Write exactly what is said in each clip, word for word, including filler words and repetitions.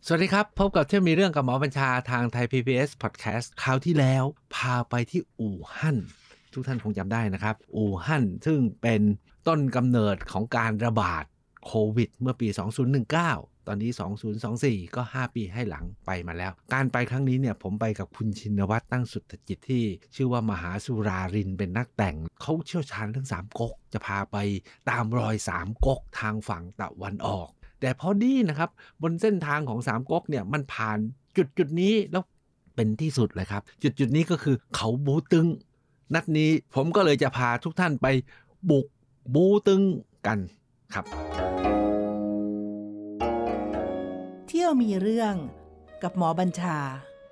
สวัสดีครับพบกับเที่ยวมีเรื่องกับหมอบัญชาทางไทย พี บี เอส Podcast คราวที่แล้วพาไปที่อู่ฮั่นทุกท่านคงจำได้นะครับอู่ฮั่นซึ่งเป็นต้นกำเนิดของการระบาดโควิดเมื่อปีสองพันสิบเก้าตอนนี้สองพันยี่สิบสี่ก็ห้าปีให้หลังไปมาแล้วการไปครั้งนี้เนี่ยผมไปกับคุณชินวัตรตั้งสุตจิตที่ชื่อว่ามหาสุรารินเป็นนักแต่งเขาเชี่ยวชาญเรื่องสามก๊กจะพาไปตามรอยสามก๊กทางฝั่งตะวันออกแต่พอดีนะครับบนเส้นทางของสามก๊กเนี่ยมันผ่านจุดจุดนี้แล้วเป็นที่สุดเลยครับจุดจุดนี้ก็คือเขาบูตึงนัดนี้ผมก็เลยจะพาทุกท่านไปบุกบูตึงกันครับเที่ยวมีเรื่องกับหมอบัญชา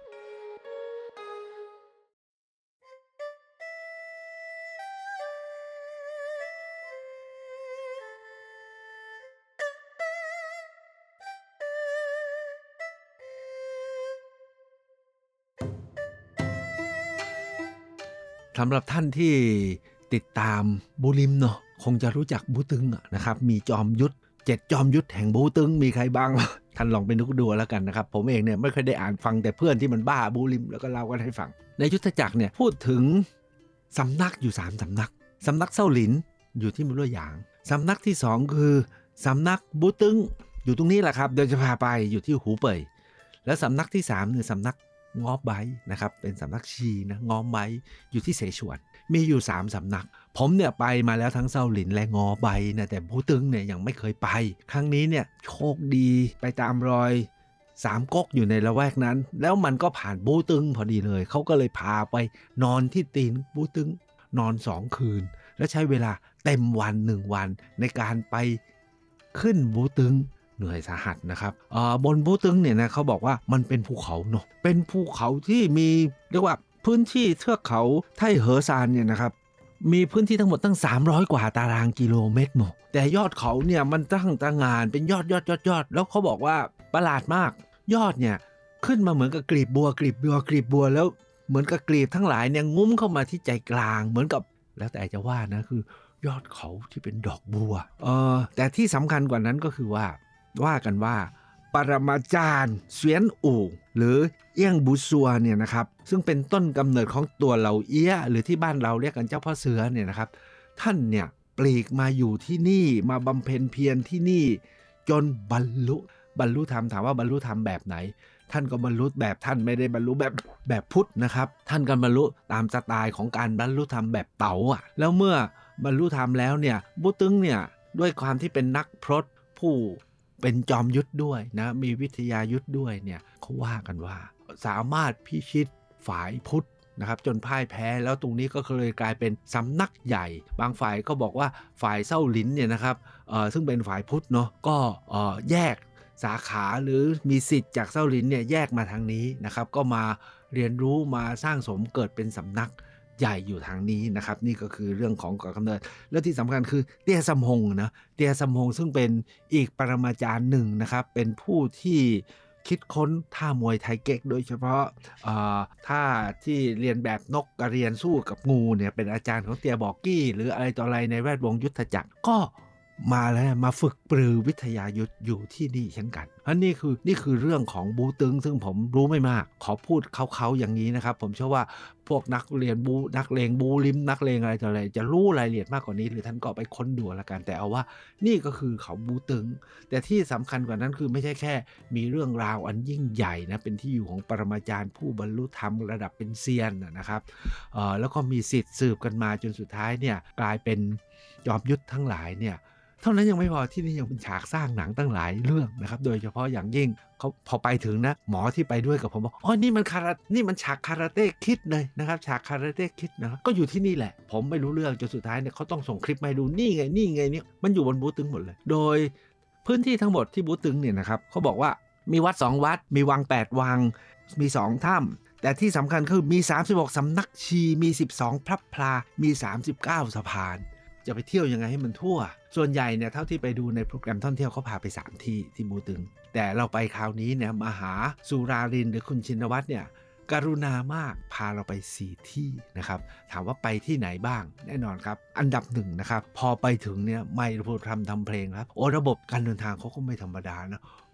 สำหรับท่านที่ติดตามบูริมเนาะคงจะรู้จักบูตึงนะครับมีจอมยุทธเจ็ดจอมยุทธแห่งบูตึงมีใครบ้างท่านลองไปนึกดูแล้วกันนะครับผมเองเนี่ยไม่เคยได้อ่านฟังแต่เพื่อนที่มันบ้าบูริมแล้วก็เล่ากันให้ฟังในยุทธจักรเนี่ยพูดถึงสำนักอยู่สามสำนักสำนักเซาหลินอยู่ที่มุลั่วหยางสำนักที่สองคือสำนักบูตึงอยู่ตรงนี้แหละครับเดี๋ยวจะพาไปอยู่ที่หูเป่ยและสำนักที่สามคือสำนักงอไบนะครับเป็นสำนักชีนะงอไบอยู่ที่เสฉวนมีอยู่สามสำนักผมเนี่ยไปมาแล้วทั้งเซาหลินและงอไบนะแต่บูตึงเนี่ยยังไม่เคยไปครั้งนี้เนี่ยโชคดีไปตามรอยสามก๊กอยู่ในละแวกนั้นแล้วมันก็ผ่านบูตึงพอดีเลยเขาก็เลยพาไปนอนที่ตีนบูตึงนอนสองคืนและใช้เวลาเต็มวันหนึ่งวันในการไปขึ้นบูตึงเหนื่อยสาหัสนะครับบนบูตึงเนี่ยนะเขาบอกว่ามันเป็นภูเขาเนาะเป็นภูเขาที่มีเรียกว่าพื้นที่เทือกเขาไท่เหอซานเนี่ยนะครับมีพื้นที่ทั้งหมดตั้งสามร้อยกว่าตารางกิโลเมตรเนาะแต่ยอดเขาเนี่ยมันตั้งตระหง่านเป็นยอดยอดยอดยอดแล้วเขาบอกว่าประหลาดมากยอดเนี่ยขึ้นมาเหมือนกับกลีบบัวกลีบบัวกลีบบัวแล้วเหมือนกับกลีบทั้งหลายเนี่ยงุ้มเข้ามาที่ใจกลางเหมือนกับแล้วแต่จะว่านะคือยอดเขาที่เป็นดอกบัวเออแต่ที่สำคัญกว่านั้นก็คือว่าว่ากันว่าปรมาจารย์เสวียนอู่หรือเอี้ยงบูซัวเนี่ยนะครับซึ่งเป็นต้นกำเนิดของตัวเหล่าเอี้ยหรือที่บ้านเราเรียกกันเจ้าพ่อเสือเนี่ยนะครับท่านเนี่ยปลีกมาอยู่ที่นี่มาบำเพ็ญเพียรที่นี่จนบรรลุบรรลุธรรมถามว่าบรรลุธรรมแบบไหนท่านก็บรรลุแบบท่านไม่ได้บรรลุแบบแบบพุทธนะครับท่านก็บรรลุตามสไตล์ของการบรรลุธรรมแบบเต๋าอ่ะแล้วเมื่อบรรลุธรรมแล้วเนี่ยบูตึงเนี่ยด้วยความที่เป็นนักพรตผู้เป็นจอมยุทธด้วยนะมีวิทยายุทธด้วยเนี่ยเขาว่ากันว่าสามารถพิชิตฝ่ายพุทธนะครับจนพ่ายแพ้แล้วตรงนี้ก็เลยกลายเป็นสำนักใหญ่บางฝ่ายก็บอกว่าฝ่ายเซ้าหลินเนี่ยนะครับซึ่งเป็นฝ่ายพุทธเนาะก็แยกสาขาหรือมีสิทธิ์จากเซ้าหลินเนี่ยแยกมาทางนี้นะครับก็มาเรียนรู้มาสร้างสมเกิดเป็นสำนักใหญ่อยู่ทางนี้นะครับนี่ก็คือเรื่องของก่อกำเนิดและที่สำคัญคือเตี้ยซัมฮงนะเตี้ยซัมฮงซึ่งเป็นอีกปรมาจารย์หนึ่งนะครับเป็นผู้ที่คิดค้นท่ามวยไทเก๊กโดยเฉพาะท่าที่เรียนแบบนกกระเรียนสู้กับงูเนี่ยเป็นอาจารย์ของเตียบอกกี้หรืออะไรต่ออะไรในแวดวงยุทธจักรก็มาแล้วมาฝึกปรือวิทยายุทธอยู่ที่นี่เช่นกันอันนี้คือนี่คือเรื่องของบูตึงซึ่งผมรู้ไม่มากขอพูดเขาๆอย่างนี้นะครับผมเชื่อว่าพวกนักเรียนบูนักเลงบูริมนักเลงอะไรต่ออะไรจะรู้รายละเอียดมากกว่านี้หรือท่านก็ไปค้นดูละกันแต่เอาว่านี่ก็คือเขาบูตึงแต่ที่สำคัญกว่านั้นคือไม่ใช่แค่มีเรื่องราวอันยิ่งใหญ่นะเป็นที่อยู่ของปรมาจารย์ผู้บรรลุธรรมระดับเป็นเซียนนะครับเอ่อแล้วก็มีสิทธิ์สืบกันมาจนสุดท้ายเนี่ยกลายเป็นจอมยุทธทั้งหลายเนี่ยเท่านั้นยังไม่พอที่นี่ยังเป็นฉากสร้างหนังตั้งหลายเรื่องนะครับโดยเฉพาะอย่างยิ่งเขาพอไปถึงนะหมอที่ไปด้วยกับผมบอกอ๋อนี่มันคารานี่มันฉากคาราเต้คิดเลยนะครับฉากคาราเต้คิดนะครับก็อยู่ที่นี่แหละผมไม่รู้เรื่องจนสุดท้ายเนี่ยเขาต้องส่งคลิปมาให้ดูนี่ไงนี่ไงเนี่ยมันอยู่บนบูตึงหมดเลยโดยพื้นที่ทั้งหมดที่บูตึงเนี่ยนะครับเขาบอกว่ามีวัดสองวัดมีวังแปดวังมีสองถ้ำแต่ที่สำคัญคือมีสามสิบหกสำนักชีมีสิบสองพระพลามีสามสิบเก้าสะพานจะไปเที่ยวยังไงให้มันทั่วส่วนใหญ่เนี่ยเท่าที่ไปดูในโปรแกรมท่องเที่ยวเขาพาไปสามที่ที่บูตึงแต่เราไปคราวนี้เนี่ยมหาสุรารินหรือคุณชินวัตรเนี่ยกรุณามากพาเราไปสี่ที่นะครับถามว่าไปที่ไหนบ้างแน่นอนครับอันดับหนึ่งนะครับพอไปถึงเนี่ยไม่พูดทำทำเพลงครับโอ้ระบบการเดินทางเขาก็ไม่ธรรมดานะ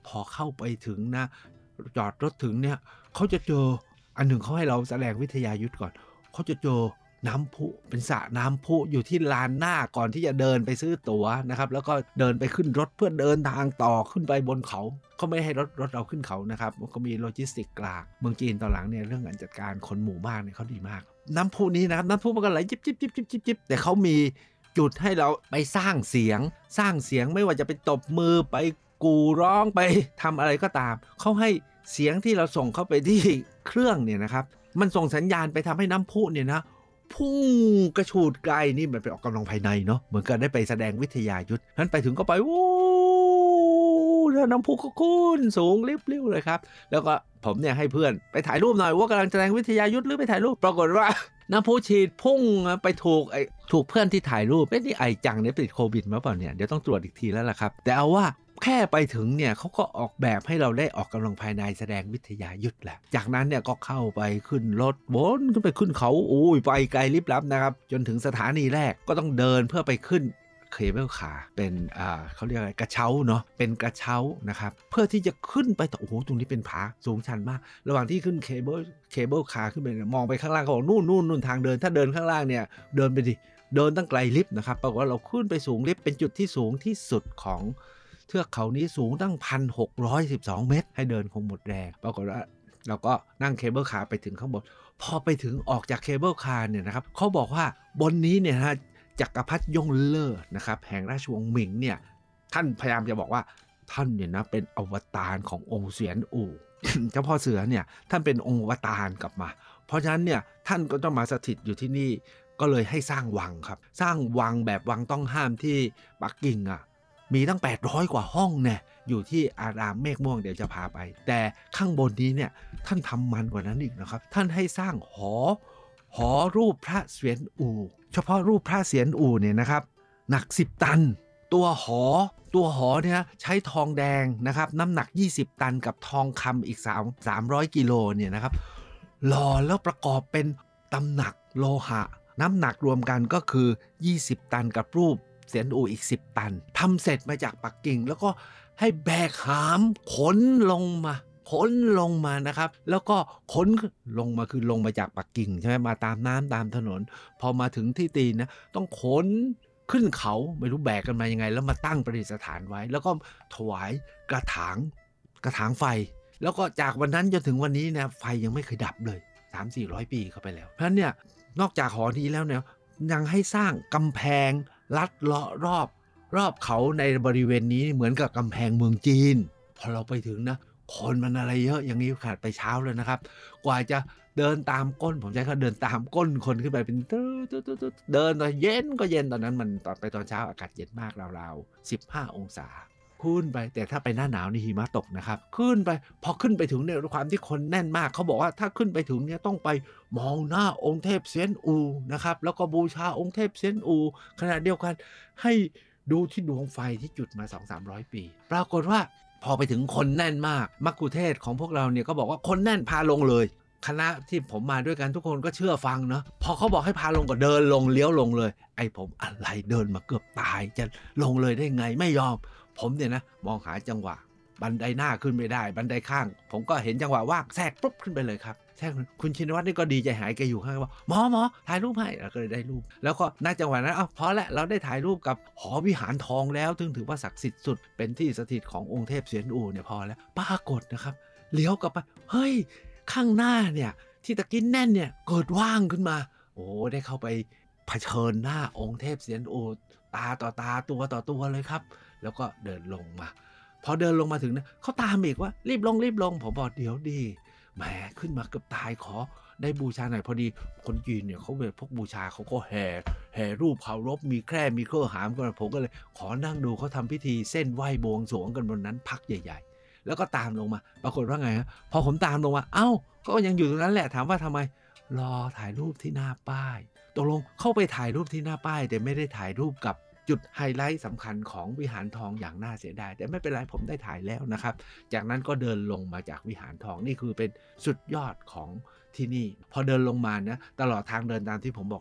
พอเข้าไปถึงนะจอดรถถึงเนี่ยเขาจะเจออันหนึ่งเขาให้เราแสดงวิทยายุทธก่อนเขาจะเจอน้ำพุเป็นสระน้ำพุอยู่ที่ลานหน้าก่อนที่จะเดินไปซื้อตั๋วนะครับแล้วก็เดินไปขึ้นรถเพื่อเดินทางต่อขึ้นไปบนเขาเขาไม่ให้รถรถเราขึ้นเขานะครับก็มีโลจิสติกกลางเมืองจีนตอนหลังเนี่ยเรื่องการจัดการคนหมู่บ้านเนี่ยเขาดีมากน้ำพุนี้นะครับน้ำพุมันก็ไหลจิบจิบจิบจิบจิบจิบแต่เขามีจุดให้เราไปสร้างเสียงสร้างเสียงไม่ว่าจะไปตบมือไปกูร้องไปทำอะไรก็ตามเขาให้เสียงที่เราส่งเข้าไปที่เครื่องเนี่ยนะครับมันส่งสัญญาณไปทำให้น้ำพุเนี่ยนะพุ่งกระฉูดไกลนี่มันไปออกกำลังภายในเนาะเหมือนกันได้ไปแสดงวิทยายุทธนั้นไปถึงก็ไปโอ้แล้วน้ำพุก็ขึ้นสูงริบๆเลยครับแล้วก็ผมเนี่ยให้เพื่อนไปถ่ายรูปหน่อยว่ากำลังแสดงวิทยายุทธหรือไปถ่ายรูปปรากฏว่าน้ำพุฉีดพุ่งไปถูกไอ้ถูกเพื่อนที่ถ่ายรูปเอ๊ะนี่ไอจังเนี่ยติดโควิดมาเปล่าเนี่ยเดี๋ยวต้องตรวจอีกทีแล้วล่ะครับแต่เอาว่าแค่ไปถึงเนี่ยเขาก็ออกแบบให้เราได้ออกกำลังภายในแสดงวิทยายุทธแหละจากนั้นเนี่ยก็เข้าไปขึ้นรถวนขึ้นไปขึ้นเขาโอ้ยไปไกลลิบลับนะครับจนถึงสถานีแรกก็ต้องเดินเพื่อไปขึ้นเคเบิลคาร์เป็นอ่าเขาเรียกอะไรกระเช้าเนาะเป็นกระเช้านะครับเพื่อที่จะขึ้นไปโอ้โหตรงนี้เป็นผาสูงชันมากระหว่างที่ขึ้นเคเบิลเคเบิลคาร์ขึ้นไปมองไปข้างล่างเขาบอกนู่นนู่นนู่นทางเดินถ้าเดินข้างล่างเนี่ยเดินไปดิเดินตั้งไกลลิฟต์นะครับปรากฏว่าเราขึ้นไปสูงลิฟต์เป็นจุดที่สูงที่สุดของเทือกเขานี้สูงตั้ง หนึ่งพันหกร้อยสิบสอง เมตรให้เดินคงหมดแรงปรากฏว่าเราก็นั่งเคเบิลคาร์ไปถึงข้างบนพอไปถึงออกจากเคเบิลคาร์เนี่ยนะครับเขาบอกว่าบนนี้เนี่ยนะจักรพรรดิยงเล่อนะครับแห่งราชวงศ์หมิงเนี่ยท่านพยายามจะบอกว่าท่านเนี่ยนะเป็นอวตารขององค์เสียนอู่ เจ้าพ่อเสือเนี่ยท่านเป็นองค์อวตารกลับมาเพราะฉะนั้นเนี่ยท่านก็ต้องมาสถิตอยู่ที่นี่ก็เลยให้สร้างวังครับสร้างวังแบบวังต้องห้ามที่ปักกิ่งอ่ะมีตั้งแปดร้อยกว่าห้องเนี่ยอยู่ที่อารามเมฆม่วงเดี๋ยวจะพาไปแต่ข้างบนนี้เนี่ยท่านทำมันกว่านั้นอีกนะครับท่านให้สร้างหอหอรูปพระเสียนอู่เฉพาะรูปพระเสียนอู่เนี่ยนะครับหนักสิบตันตัวหอตัวหอเนี่ยใช้ทองแดงนะครับน้ำหนักยี่สิบตันกับทองคำอีก3 300กิโลเนี่ยนะครับหล่อแล้วประกอบเป็นตำหนักโลหะน้ำหนักรวมกันก็คือยี่สิบตันกับรูปเสียนอู่อีกสิบตันทำเสร็จมาจากปักกิ่งแล้วก็ให้แบกหามขนลงมาขนลงมานะครับแล้วก็ขนลงมาคือลงมาจากปักกิ่งใช่ไหมมาตามน้ำตามถนนพอมาถึงที่ตีนนะต้องขนขึ้นเขาไม่รู้แบกกันมายังไงแล้วมาตั้งประดิษฐานไว้แล้วก็ถวายกระถางกระถางไฟแล้วก็จากวันนั้นจนถึงวันนี้นะไฟยังไม่เคยดับเลย สามถึงสี่ร้อย ปีเข้าไปแล้วเพราะฉะนั้นเนี่ยนอกจากหอนี้แล้วเนี่ยยังให้สร้างกำแพงลัดเลาะรอบรอบเขาในบริเวณนี้เหมือนกับกำแพงเมืองจีนพอเราไปถึงนะคนมันอะไรเยอะอย่างนี้ขาดไปเช้าเลยนะครับกว่าจะเดินตามก้นผมใช้เขาเดินตามก้นคนขึ้นไปเป็นตื้อตื้อตื้อเดินตอนเย็นก็เย็นตอนนั้นมันตอนไปตอนเช้าอากาศเย็นมากราวๆสิบห้าองศาขึ้นไปแต่ถ้าไปหน้าหนาวนี่หิมะตกนะครับขึ้นไปพอขึ้นไปถึงเนี่ยความที่คนแน่นมากเขาบอกว่าถ้าขึ้นไปถึงเนี่ยต้องไปมองหน้าองค์เทพเซียนอูนะครับแล้วก็บูชาองค์เทพเซียนอูขณะเดียวกันให้ดูที่ดวงไฟที่จุดมา สองถึงสามร้อย ปีปรากฏว่าพอไปถึงคนแน่นมากมักคุเทศของพวกเราเนี่ยก็บอกว่าคนแน่นพาลงเลยคณะที่ผมมาด้วยกันทุกคนก็เชื่อฟังเนาะพอเขาบอกให้พาลงก็เดินลงเลี้ยวลงเลยไอ้ผมอะไรเดินมาเกือบตายจะลงเลยได้ไงไม่ยอมผมเนี่ยนะมองหาจังหวะบันไดหน้าขึ้นไม่ได้บันไดข้างผมก็เห็นจังหวะว่างแทรกปุ๊บขึ้นไปเลยครับแทรกคุณชินวัตรนี่ก็ดีใจหายแกอยู่ข้างว่าหมอหมอถ่ายรูปให้เราก็เลยได้รูปแล้วก็ณจังหวะนั้นอ้าวพอแล้วเราได้ถ่ายรูปกับหอวิหารทองแล้วซึ่งถือว่าศักดิ์สิทธิ์สุดเป็นที่สถิตขององค์เทพเสียนอู่เนี่ยพอแล้วปรากฏนะครับเลี้ยวกลับไปเฮ้ยข้างหน้าเนี่ยที่ตะกี้แน่นเนี่ยเกิดว่างขึ้นมาโอ้ได้เข้าไปเผชิญหน้าองค์เทพเสียนอู่ตาต่อตาตัวต่อตัวเลยครับแล้วก็เดินลงมาพอเดินลงมาถึงนะเขาตามอีกว่ารีบลงรีบลงผมบอกเดี๋ยวดีแหมขึ้นมาเกือบตายขอได้บูชาหน่อยพอดีคนจีนเนี่ยเขาเวทพวกบูชาเขาก็แห่แห่รูปเคารพมีแคร่มีเครื่องหามกันผมก็เลยขอนั่งดูเขาทำพิธีเส้นไหว้บวงสรวงกันบนนั้นพักใหญ่ๆแล้วก็ตามลงมาปรากฏว่าไงฮะพอผมตามลงมาเอ้าก็ยังอยู่ตรงนั้นแหละถามว่าทำไมรอถ่ายรูปที่หน้าป้ายตกลงเข้าไปถ่ายรูปที่หน้าป้ายแต่ไม่ได้ถ่ายรูปกับจุดไฮไลท์สำคัญของวิหารทองอย่างน่าเสียดายแต่ไม่เป็นไรผมได้ถ่ายแล้วนะครับจากนั้นก็เดินลงมาจากวิหารทองนี่คือเป็นสุดยอดของที่นี่พอเดินลงมานะตลอดทางเดินตามที่ผมบอกแล้ว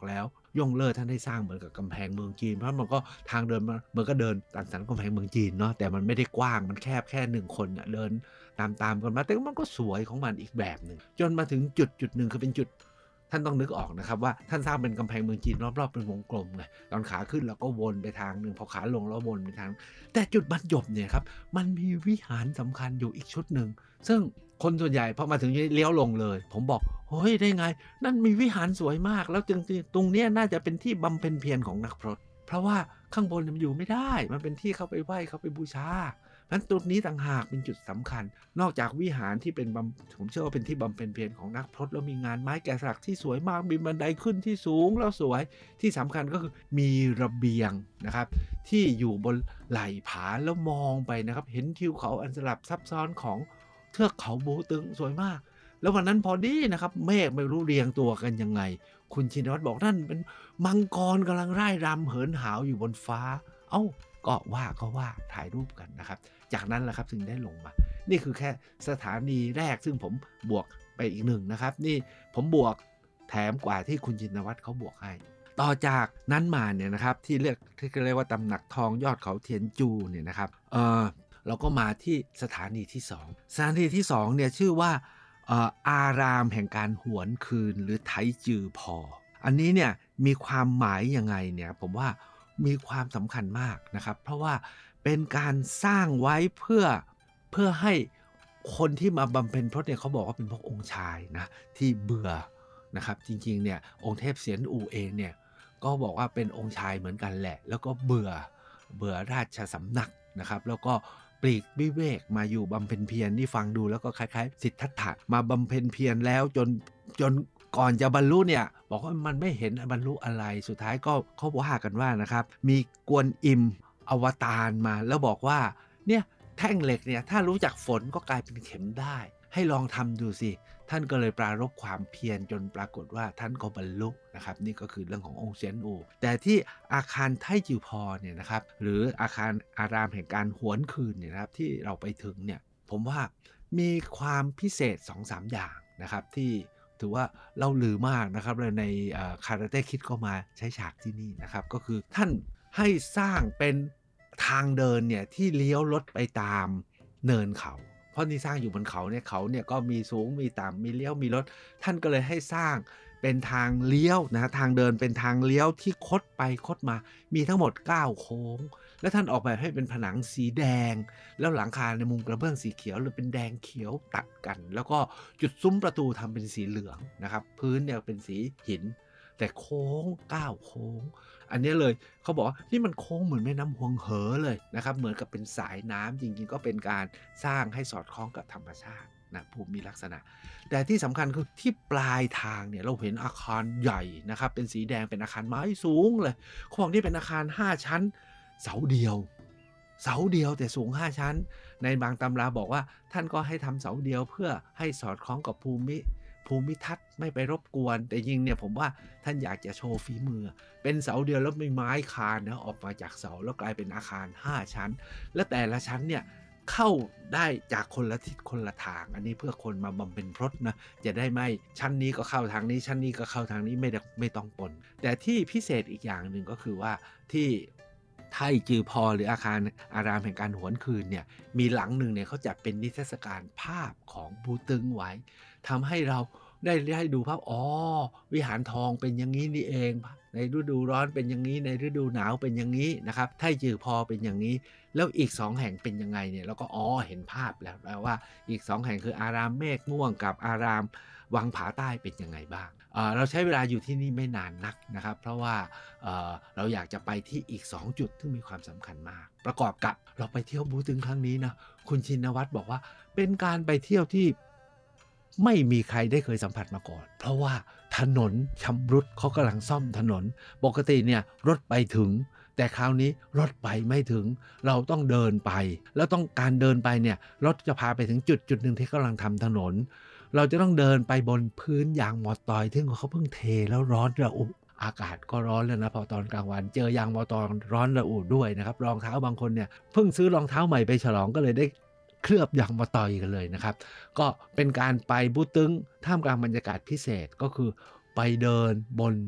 ย่งเล่อท่านได้สร้างเหมือนกับกำแพงเมืองจีนเพราะมันก็ทางเดินมันก็เดินตามสันกำแพงเมืองจีนเนาะแต่มันไม่ได้กว้างมันแคบแค่หนึ่งคนน่ะเดินตามๆกันมาแต่มันก็สวยของมันอีกแบบหนึ่งจนมาถึงจุดจุดหนึ่งคือเป็นจุดท่านต้องนึกออกนะครับว่าท่านสร้างเป็นกำแพงเมืองจีนรอบๆเป็นวงกลมไงตอนขาขึ้นเราก็วนไปทางหนึ่งพอขาลงเราวนไปทางแต่จุดบรรจบเนี่ยครับมันมีวิหารสำคัญอยู่อีกชุดหนึ่งซึ่งคนส่วนใหญ่พอมาถึงเลี้ยวลงเลยผมบอกเฮ้ยได้ไงนั่นมีวิหารสวยมากแล้วจริงๆตรงเนี้ยน่าจะเป็นที่บำเพ็ญเพียรของนักพรตเพราะว่าข้างบนมันอยู่ไม่ได้มันเป็นที่เข้าไปไหว้เข้าไปบูชานั้นจุดนี้ต่างหากเป็นจุดสำคัญนอกจากวิหารที่เป็นผมเชื่อว่าเป็นที่บำเพ็ญเพียรของนักพรตแล้วมีงานไม้แกะสลักที่สวยมากมีบันไดขึ้นที่สูงแล้วสวยที่สำคัญก็คือมีระเบียงนะครับที่อยู่บนไหล่ผาแล้วมองไปนะครับเห็นทิวเขาอันสลับซับซ้อนของเทือกเขาบูตึงสวยมากแล้ววันนั้นพอดีนะครับเมฆไม่รู้เรียงตัวกันยังไงคุณชินวัตรบอกนั่นเป็นมังกรกำลังร่ายรำเหินหาวอยู่บนฟ้าเอ้าก็ว่าก็ว่าถ่ายรูปกันนะครับจากนั้นแหละครับถึงได้ลงมานี่คือแค่สถานีแรกซึ่งผมบวกไปอีกหนึ่งนะครับนี่ผมบวกแถมกว่าที่คุณชินวัตรเขาบวกให้ต่อจากนั้นมาเนี่ยนะครับที่เรียกที่เรียกว่าตำหนักทองยอดเขาเทียนจูเนี่ยนะครับเออเราก็มาที่สถานีที่สองสถานีที่สองเนี่ยชื่อว่าอารามแห่งการหวนคืนหรือไถจือพออันนี้เนี่ยมีความหมายยังไงเนี่ยผมว่ามีความสำคัญมากนะครับเพราะว่าเป็นการสร้างไว้เพื่อเพื่อให้คนที่มาบำเพ็ญพรตเนี่ยเขาบอกว่าเป็นพวกองค์ชายนะที่เบื่อนะครับจริงๆเนี่ยองค์เทพเสียนอู่เองเนี่ยก็บอกว่าเป็นองค์ชายเหมือนกันแหละแล้วก็เบื่อเบื่อราชสำนักนะครับแล้วก็ปลีกวิเวกมาอยู่บำเพ็ญเพียรนี่ฟังดูแล้วก็คล้ายๆสิทธัตถะมาบำเพ็ญเพียรแล้วจนจนก่อนจะบรรลุเนี่ยบอกว่ามันไม่เห็นบรรลุอะไรสุดท้ายก็เขาว่ากันว่านะครับมีกวนอิมอวตารมาแล้วบอกว่าเนี่ยแท่งเหล็กเนี่ยถ้ารู้จักฝนก็กลายเป็นเข็มได้ให้ลองทำดูสิท่านก็เลยปรารภความเพียรจนปรากฏว่าท่านก็บรรลุนะครับนี่ก็คือเรื่องขององค์เซียนอูแต่ที่อาคารไทจิวพอเนี่ยนะครับหรืออาคารอารามแห่งการหวนคืนเนี่ยนะครับที่เราไปถึงเนี่ยผมว่ามีความพิเศษ สองสาม อย่างนะครับที่ถือว่าเล่าลือมากนะครับเลยในคาราเต้คิดก็มาใช้ฉากที่นี่นะครับก็คือท่านให้สร้างเป็นทางเดินเนี่ยที่เลี้ยวรถไปตามเนินเขาเพราะนี่สร้างอยู่บนเขาเนี่ยเขาเนี่ยก็มีสูงมีต่ำมีเลี้ยวมีรถท่านก็เลยให้สร้างเป็นทางเลี้ยวนะทางเดินเป็นทางเลี้ยวที่คดไปคดมามีทั้งหมดเก้าโค้งและท่านออกแบบให้เป็นผนังสีแดงแล้วหลังคาในมุมกระเบื้องสีเขียวหรือเป็นแดงเขียวตัดกันแล้วก็จุดซุ้มประตูทำเป็นสีเหลืองนะครับพื้นเนี่ยเป็นสีหินแต่โค้งเก้าโค้งอันนี้เลยเขาบอกว่านี่มันโค้งเหมือนแม่น้ำฮวงเหอเลยนะครับเหมือนกับเป็นสายน้ำจริงๆก็เป็นการสร้างให้สอดคล้องกับธรรมชาตินะภูมิลักษณะแต่ที่สำคัญคือที่ปลายทางเนี่ยเราเห็นอาคารใหญ่นะครับเป็นสีแดงเป็นอาคารไม้สูงเลยเขาบอกนี่เป็นอาคารห้าชั้นเสาเดียวเสาเดียวแต่สูงห้าชั้นในบางตำราบอกว่าท่านก็ให้ทำเสาเดียวเพื่อให้สอดคล้องกับภูมิภูมิทัศน์ไม่ไปรบกวนแต่จริงเนี่ยผมว่าท่านอยากจะโชว์ฝีมือเป็นเสาเดียวแล้วมีไม้คานนะออกมาจากเสาแล้วกลายเป็นอาคารห้าชั้นและแต่ละชั้นเนี่ยเข้าได้จากคนละทิศคนละทางอันนี้เพื่อคนมาบำเพ็ญพรตนะจะได้ไม่ชั้นนี้ก็เข้าทางนี้ชั้นนี้ก็เข้าทางนี้ไม่ไม่ต้องปนแต่ที่พิเศษอีกอย่างหนึ่งก็คือว่าที่ไทจือพอหรืออาคารอารามแห่งการหวนคืนเนี่ยมีหลังหนึ่งเนี่ยเขาจัดเป็นนิทรรศการภาพของบูตึงไว้ทำให้เราได้ได้ดูภาพอ๋อวิหารทองเป็นอย่างนี้นี่เองในฤดูร้อนเป็นอย่างนี้ในฤดูหนาวเป็นอย่างนี้นะครับไทจือพอเป็นอย่างนี้แล้วอีกสองแห่งเป็นยังไงเนี่ยเราก็อ๋อเห็นภาพแล้วแปลว่าอีกสองแห่งคืออารามเมฆม่วงกับอารามวังผาใต้เป็นยังไงบ้าง เอ่อ เราใช้เวลาอยู่ที่นี่ไม่นานนักนะครับเพราะว่าเอ่อเราอยากจะไปที่อีกสองจุดที่มีความสำคัญมากประกอบกับเราไปเที่ยวบูตึงครั้งนี้นะคุณชินวัตรบอกว่าเป็นการไปเที่ยวที่ไม่มีใครได้เคยสัมผัสมาก่อนเพราะว่าถนนชำรุดเขากำลังซ่อมถนนปกติเนี่ยรถไปถึงแต่คราวนี้รถไปไม่ถึงเราต้องเดินไปแล้วต้องการเดินไปเนี่ยรถจะพาไปถึงจุดจุดหนึ่งที่กำลังทำถนนเราจะต้องเดินไปบนพื้นยางมอตอยซึ่งเขาเพิ่งเทแล้วร้อนระอุอากาศก็ร้อนแล้วนะพอตอนกลางวันเจอยางมอตอยร้อนระอุด้วยนะครับรองเท้าบางคนเนี่ยเพิ่งซื้อรองเท้าใหม่ไปฉลองก็เลยได้เคลือบยางมอตอยกันเลยนะครับก็เป็นการไปบูตึงท่ามกลางบรรยากาศพิเศษก็คือไปเดินบน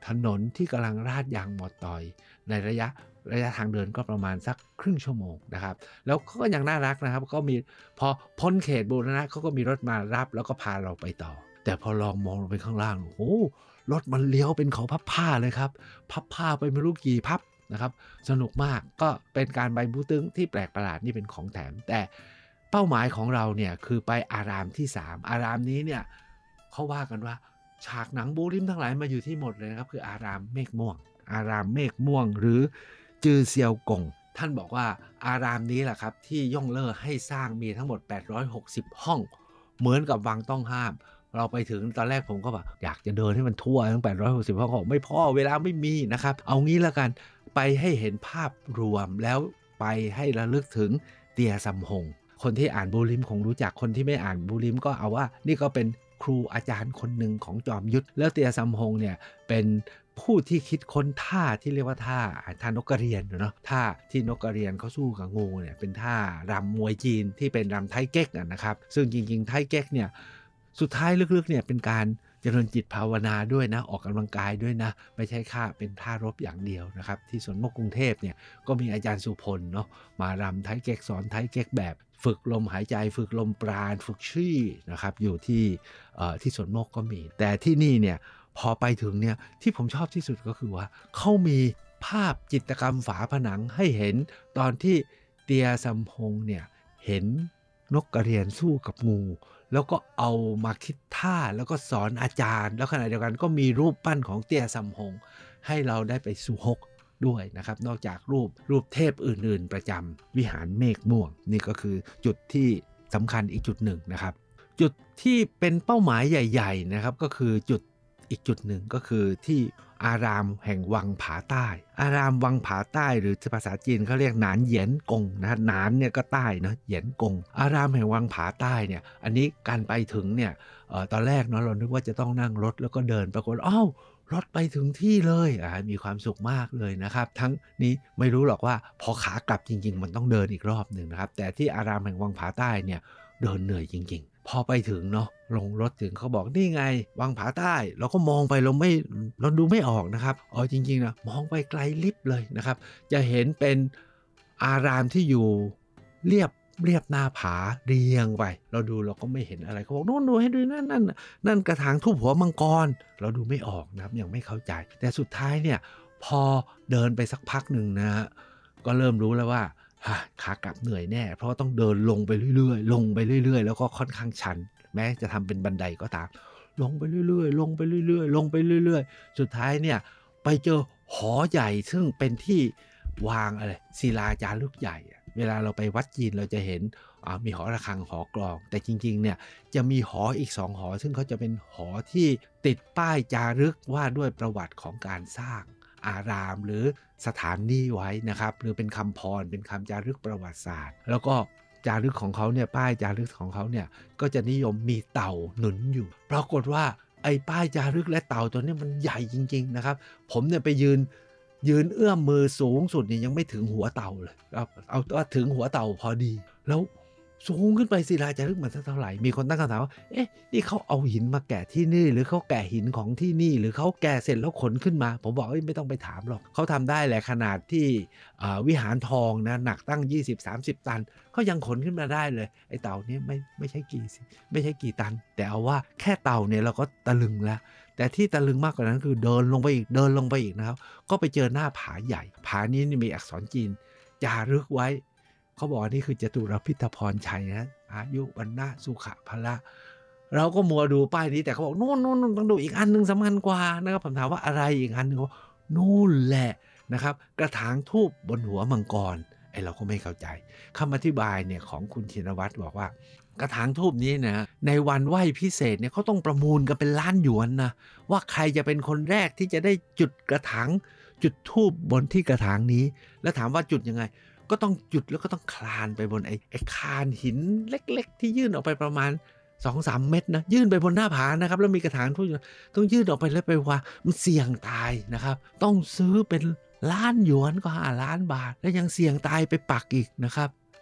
ถนนที่กำลังราดยางมอเตอร์ในระยะระยะทางเดินก็ประมาณสักครึ่งชั่วโมงนะครับแล้วเขาก็ยังน่ารักนะครับก็มีพอพ้นเขตบูรณะเขาก็มีรถมารับแล้วก็พาเราไปต่อแต่พอลองมองลงไปข้างล่างโอ้โหรถมันเลี้ยวเป็นเขาพับผ้าเลยครับพับผ้าไปไม่รู้กี่พับนะครับสนุกมากก็เป็นการไปบูตึงที่แปลกประหลาดนี่เป็นของแถมแต่เป้าหมายของเราเนี่ยคือไปอารามที่สามอารามนี้เนี่ยเขาว่ากันว่าฉากหนังบูริมทั้งหลายมาอยู่ที่หมดเลยนะครับคืออารามเมฆม่วงอารามเมฆม่วงหรือจือเซียวกงท่านบอกว่าอารามนี้แหละครับที่ย่องเล่อให้สร้างมีทั้งหมดแปดร้อยหกสิบห้องเหมือนกับวังต้องห้ามเราไปถึงตอนแรกผมก็แบบอยากจะเดินให้มันทั่วทั้งแปดร้อยหกสิบห้องบอกไม่พอเวลาไม่มีนะครับเอางี้แล้วกันไปให้เห็นภาพรวมแล้วไปให้ระลึกถึงเตียซัมฮงคนที่อ่านบูริมคงรู้จักคนที่ไม่อ่านบูริมก็เอาว่านี่ก็เป็นครูอาจารย์คนหนึ่งของจอมยุทธแล้วเตียซัมฮงเนี่ยเป็นผู้ที่คิดค้นท่าที่เรียกว่าท่าท่านกกระเรียนเนาะท่าที่นกกระเรียนเขาสู้กับงูเนี่ยเป็นท่ารำมวยจีนที่เป็นรำไทเก๊กนะครับซึ่งจริงๆไทเก๊กเนี่ยสุดท้ายลึกๆเนี่ยเป็นการเจริญจิตภาวนาด้วยนะออกกำลังกายด้วยนะไม่ใช่ค่าเป็นท่ารบอย่างเดียวนะครับที่สวนมกกรุงเทพเนี่ยก็มีอาจารย์สุพลเนาะมารำไทเก๊กสอนไทเก๊กแบบฝึกลมหายใจฝึกลมปราณฝึกชี่นะครับอยู่ที่ที่สวนมกก็มีแต่ที่นี่เนี่ยพอไปถึงเนี่ยที่ผมชอบที่สุดก็คือว่าเขามีภาพจิตรกรรมฝาผนังให้เห็นตอนที่เตียซัมฮงเนี่ยเห็นนกกระเรียนสู้กับงูแล้วก็เอามาคิดท่าแล้วก็สอนอาจารย์แล้วขณะเดียวกันก็มีรูปปั้นของเตียซัมฮงให้เราได้ไปสู่ฮกด้วยนะครับนอกจากรูปรูปเทพอื่นๆประจำวิหารเมฆม่วงนี่ก็คือจุดที่สำคัญอีกจุดหนึ่งนะครับจุดที่เป็นเป้าหมายใหญ่ๆนะครับก็คือจุดอีกจุดหนึ่งก็คือที่อารามแห่งวังผาใต้อารามวังผาใต้หรือภาษาจีนเขาเรียกหนานเหยียนกงนะหนานเนี่ยก็ใต้นะเหยียนกงอารามแห่งวังผาใต้เนี่ยอันนี้การไปถึงเนี่ยเอ่อตอนแรกเนาะเรานึกว่าจะต้องนั่งรถแล้วก็เดินปรากฏอ้าวรถไปถึงที่เลยอ่ามีความสุขมากเลยนะครับทั้งนี้ไม่รู้หรอกว่าพอขากลับจริงๆมันต้องเดินอีกรอบหนึ่งนะครับแต่ที่อารามแห่งวังผาใต้เนี่ยเดินเหนื่อยจริงๆพอไปถึงเนาะลงรถถึงเขาบอกนี่ไงวังผาใต้เราก็มองไปเราไม่เราดูไม่ออกนะครับอ๋อจริงๆนะมองไปไกลลิบเลยนะครับจะเห็นเป็นอารามที่อยู่เรียบเรียบหน้าผาเรียงไปเราดูเราก็ไม่เห็นอะไรเขาบอกโน่นดูให้ดูนั่นนั่นนั่นกระถางทูบหัวมังกรเราดูไม่ออกนะครับยังไม่เข้าใจแต่สุดท้ายเนี่ยพอเดินไปสักพักหนึ่งนะฮะก็เริ่มรู้แล้วว่าขากลับเหนื่อยแน่เพราะต้องเดินลงไปเรื่อยๆลงไปเรื่อยๆแล้วก็ค่อนข้างชันแม้จะทำเป็นบันไดก็ตามลงไปเรื่อยๆลงไปเรื่อยๆลงไปเรื่อยๆสุดท้ายเนี่ยไปเจอหอใหญ่ซึ่งเป็นที่วางอะไรศิลาจารึกใหญ่เวลาเราไปวัดจีนเราจะเห็นมีหอระฆังหอกลองแต่จริงๆเนี่ยจะมีหออีกสองหอซึ่งเขาจะเป็นหอที่ติดป้ายจารึกว่าด้วยประวัติของการสร้างอารามหรือสถานที่ไว้นะครับหรือเป็นคำพรเป็นคำจารึกประวัติศาสตร์แล้วก็จารึกของเขาเนี่ยป้ายจารึกของเขาเนี่ยก็จะนิยมมีเต่าหนุนอยู่ปรากฏว่าไอ้ป้ายจารึกและเต่าตัวนี้มันใหญ่จริงๆนะครับผมเนี่ยไปยืนยืนเอื้อมมือสูงสุดนี่ยังไม่ถึงหัวเต่าเลยเอาเอาว่าถึงหัวเต่าพอดีแล้วสูงขึ้นไปศิลาจารึกมันเท่าไหร่มีคนตั้งคำถามว่าเอ๊ะนี่เขาเอาหินมาแกะที่นี่หรือเขาแกะหินของที่นี่หรือเขาแกะเสร็จแล้วขนขึ้นมาผมบอกไม่ต้องไปถามหรอกเขาทำได้แหละขนาดที่วิหารทองนะหนักตั้ง ยี่สิบถึงสามสิบ ตันเขายังขนขึ้นมาได้เลยไอ้เต่านี้ไม่ไม่ใช่กี่ไม่ใช่กี่ตันแต่เอาว่าแค่เต่าเนี่ยเราก็ตะลึงแล้วแต่ที่ตะลึงมากกว่านั้นคือเดินลงไปอีกเดินลงไปอีกนะครับก็ไปเจอหน้าผาใหญ่ผานี้มีอักษรจีนจารึกไว้เขาบอกว่านี่คือจตุรพิธพรชัยนะอายุวันนะสุขะพละเราก็มัวดูป้ายนี้แต่เขาบอกโน่นโน่นต้องดูอีกอันนึงสำคัญกว่านะครับผมถามว่าอะไรอีกอันนึงว่านู่นแหละนะครับกระถางทูบบนหัวมังกรไอเราก็ไม่เข้าใจคำอธิบายเนี่ยของคุณชินวัตรบอกว่ากระถางทูบนี้นะในวันไหว้พิเศษเนี่ยเขาต้องประมูลกันเป็นล้านหยวนนะว่าใครจะเป็นคนแรกที่จะได้จุดกระถางจุดทูบบนที่กระถางนี้แล้วถามว่าจุดยังไงก็ต้องจุดแล้วก็ต้องคลานไปบนไอ้ไอ้คานหินเล็กๆที่ยื่นออกไปประมาณ สองถึงสาม เมตรนะยื่นไปบนหน้าผานะครับแล้วมีกระถางทูบต้องยื่นออกไปแล้วไปว่ามันเสี่ยงตายนะครับต้องซื้อเป็นล้านหยวนก็ห้าล้านบาทแล้วยังเสี่ยงตายไปปักอีกนะครับ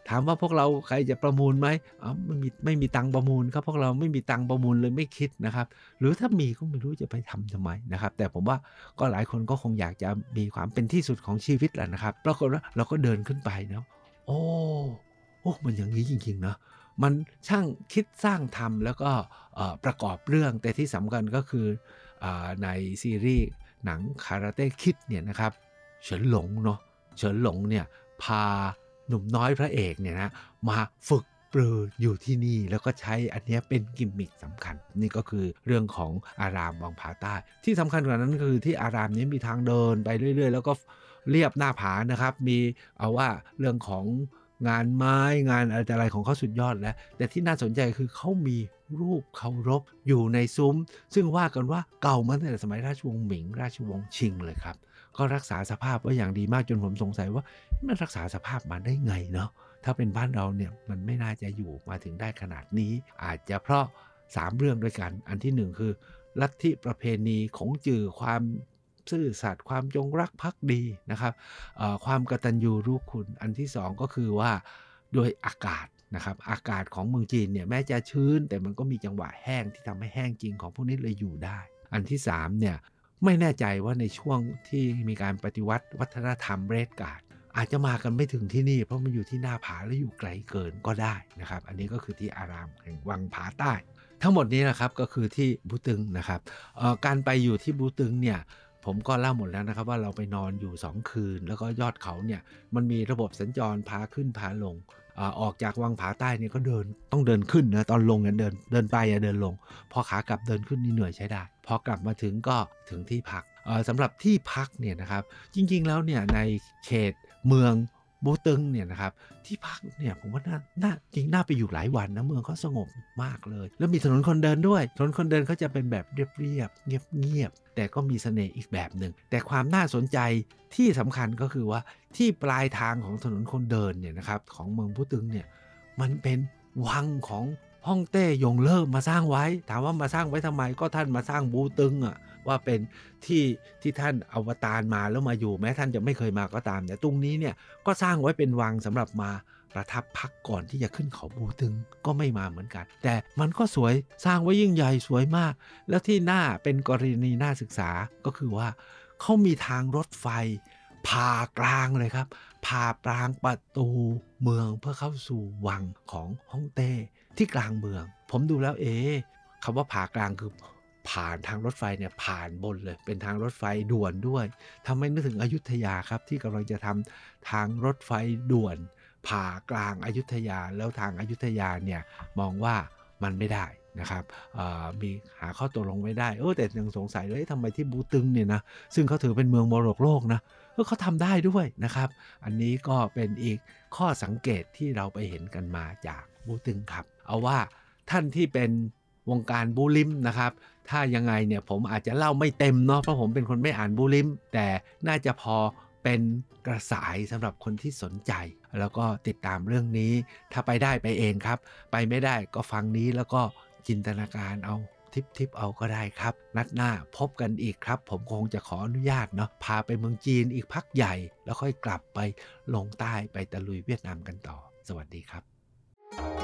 ถามว่าพวกเราใครจะประมูลไหมอ๋อไม่มีไม่มีตังค์ประมูลครับพวกเราไม่มีตังค์ประมูลเลยไม่คิดนะครับหรือถ้ามีก็ไม่รู้จะไปทำทำไมนะครับแต่ผมว่าก็หลายคนก็คงอยากจะมีความเป็นที่สุดของชีวิตแหละนะครับปรากฏว่าเราก็เดินขึ้นไปเนาะโอ้โอ้มันอย่างนี้จริงๆนะมันช่างคิดสร้างทำแล้วก็ประกอบเรื่องแต่ที่สำคัญก็คือในซีรีส์หนังคาราเต้คิดเนี่ยนะครับเฉินหลงเนาะเฉินหลงเนี่ยพาหนุ่มน้อยพระเอกเนี่ยนะมาฝึกปรืออยู่ที่นี่แล้วก็ใช้อันนี้เป็นกิมมิคสำคัญนี่ก็คือเรื่องของอารามวังผาใต้ที่สำคัญกว่านั้นคือที่อารามนี้มีทางเดินไปเรื่อยๆแล้วก็เรียบหน้าผานะครับมีเอาว่าเรื่องของงานไม้งานอะไรของเขาสุดยอดแล้วแต่ที่น่าสนใจคือเขามีรูปเคารพอยู่ในซุ้มซึ่งว่ากันว่าเก่ามาตั้งแต่สมัยราชวงศ์หมิงราชวงศ์ชิงเลยครับก็รักษาสภาพไว้อย่างดีมากจนผมสงสัยว่ามันรักษาสภาพมาได้ไงเนาะถ้าเป็นบ้านเราเนี่ยมันไม่น่าจะอยู่มาถึงได้ขนาดนี้อาจจะเพราะสามเรื่องด้วยกันอันที่หนึ่งคือลัทธิประเพณีของจื่อความซื่อสัตย์ความจงรักภักดีนะครับความกตัญญูรู้คุณอันที่สองก็คือว่าโดยอากาศนะครับอากาศของเมืองจีนเนี่ยแม้จะชื้นแต่มันก็มีจังหวะแห้งที่ทำให้แห้งจริงของพวกนี้เลยอยู่ได้อันที่สามเนี่ยไม่แน่ใจว่าในช่วงที่มีการปฏิวัติวัฒนธรรมเรดการ์ดอาจจะมากันไม่ถึงที่นี่เพราะมันอยู่ที่หน้าผาและอยู่ไกลเกินก็ได้นะครับอันนี้ก็คือที่อารามแห่งวังผาใต้ทั้งหมดนี้นะครับก็คือที่บูตึงนะครับการไปอยู่ที่บูตึงเนี่ยผมก็เล่าหมดแล้วนะครับว่าเราไปนอนอยู่สองคืนแล้วก็ยอดเขาเนี่ยมันมีระบบสัญจรพาขึ้นพาลงออกจากวังผาใต้เนี่ยก็เดินต้องเดินขึ้นนะตอนลงเนี่ยเดินเดินไปอย่าเดินลงพอขากลับเดินขึ้นนี่เหนื่อยใช้ได้พอกลับมาถึงก็ถึงที่พักสำหรับที่พักเนี่ยนะครับจริงๆแล้วเนี่ยในเขตเมืองบูตึงเนี่ยนะครับที่พักเนี่ยผมว่าน่าน่าจริงน่าไปอยู่หลายวันนะเมืองเขาสงบมากเลยแล้วมีถนนคนเดินด้วยถนนคนเดินเขาจะเป็นแบบเรียบๆเงียบๆแต่ก็มีเสน่ห์อีกแบบหนึ่งแต่ความน่าสนใจที่สำคัญก็คือว่าที่ปลายทางของถนนคนเดินเนี่ยนะครับของเมืองบูตึงเนี่ยมันเป็นวังของฮ่องเต้ยงเล่อมาสร้างไว้ถามว่ามาสร้างไว้ทำไมก็ท่านมาสร้างบูตึงอ่ะว่าเป็นที่ที่ท่านอวตารมาแล้วมาอยู่แม้ท่านจะไม่เคยมาก็ตามแต่ตรงนี้เนี่ยก็สร้างไว้เป็นวังสำหรับมาประทับพักก่อนที่จะขึ้นเขาบูตึงก็ไม่มาเหมือนกันแต่มันก็สวยสร้างไว้ยิ่งใหญ่สวยมากแล้วที่น่าเป็นกรณีน่าศึกษาก็คือว่าเขามีทางรถไฟผ่ากลางเลยครับผ่ากลางประตูเมืองเพื่อเข้าสู่วังของฮ่องเต้ที่กลางเมืองผมดูแล้วเอ๊ะคำว่าผ่ากลางคือผ่านทางรถไฟเนี่ยผ่านบนเลยเป็นทางรถไฟด่วนด้วยทำให้นึกถึงอยุธยาครับที่กำลังจะทำทางรถไฟด่วนผ่ากลางอยุธยาแล้วทางอยุธยาเนี่ยมองว่ามันไม่ได้นะครับมีหาข้อตกลงไม่ได้เออแต่ยังสงสัยเลยทำไมที่บูตึงเนี่ยนะซึ่งเขาถือเป็นเมืองมรดกโลกนะเขาทำได้ด้วยนะครับอันนี้ก็เป็นอีกข้อสังเกตที่เราไปเห็นกันมาจากบูตึงครับเอาว่าท่านที่เป็นวงการบูลิมนะครับถ้ายังไงเนี่ยผมอาจจะเล่าไม่เต็มเนาะเพราะผมเป็นคนไม่อ่านบูลิมแต่น่าจะพอเป็นกระสายสำหรับคนที่สนใจแล้วก็ติดตามเรื่องนี้ถ้าไปได้ไปเองครับไปไม่ได้ก็ฟังนี้แล้วก็จินตนาการเอาทิปๆเอาก็ได้ครับนัดหน้าพบกันอีกครับผมคงจะขออนุญาตเนาะพาไปเมืองจีนอีกพักใหญ่แล้วค่อยกลับไปลงใต้ไปตะลุยเวียดนามกันต่อสวัสดีครับ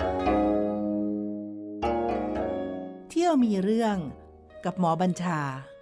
เที่ยวมีเรื่องกับหมอบัญชา